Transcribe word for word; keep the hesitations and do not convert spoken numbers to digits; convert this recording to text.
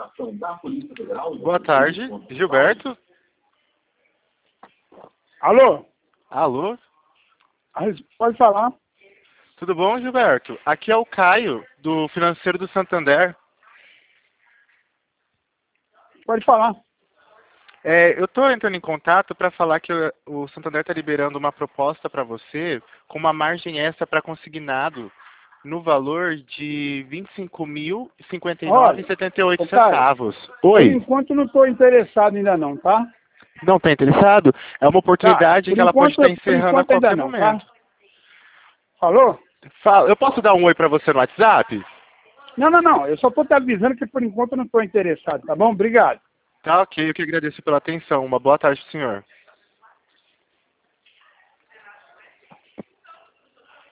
Boa tarde, Gilberto. Alô? Alô? Pode falar. Tudo bom, Gilberto? Aqui é o Caio, do Financeiro do Santander. Pode falar. É, eu estou entrando em contato para falar que o Santander está liberando uma proposta para você com uma margem extra para consignado no valor de vinte e cinco mil e cinquenta e nove reais e setenta e oito centavos. Por Oi, enquanto não estou interessado ainda não, tá? não está interessado? É uma Tá. oportunidade Por que ela pode enquanto, estar por encerrando a enquanto ainda qualquer não, momento. tá? Falou? Fala, eu posso dar um oi para você no WhatsApp? Não, não, não. Eu só estou te avisando que por enquanto eu não estou interessado, tá bom? Obrigado. Tá ok, eu que agradeço pela atenção. Uma boa tarde, senhor.